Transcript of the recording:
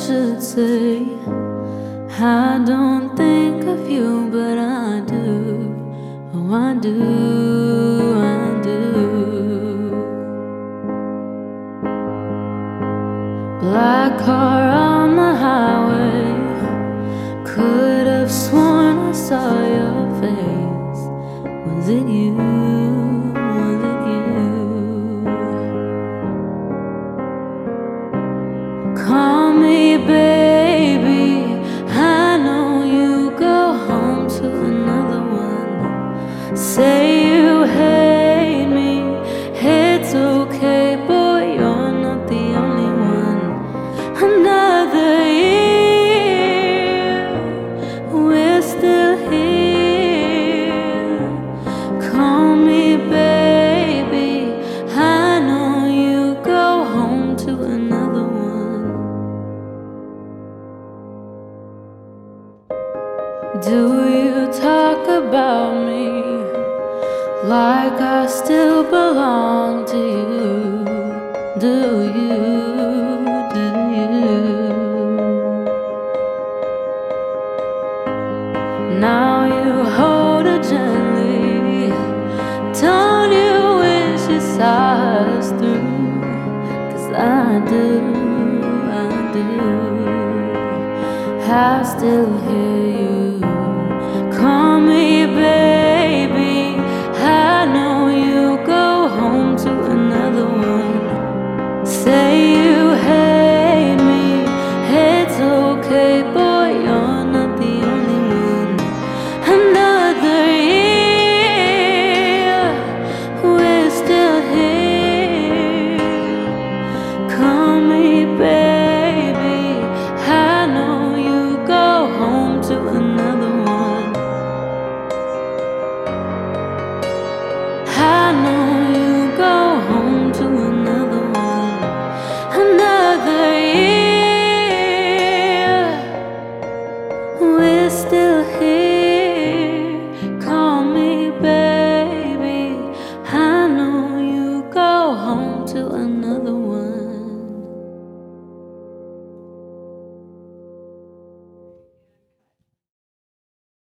should say. I don't think of you, but I do. Oh, I do, I do. Black car on the highway. Could have sworn I saw your face. Was it you? Was it you? Call me baby. I know you go home to another one. Say you hate me. It's okay, boy, you're not the only one. Another year, we're still here. Call me baby. I know you go home to another one. Do you talk about me like I still belong to you? Do you? Do you? Now you hold her gently. Don't you wish you saw us through? 'Cause I do, I do. I still hear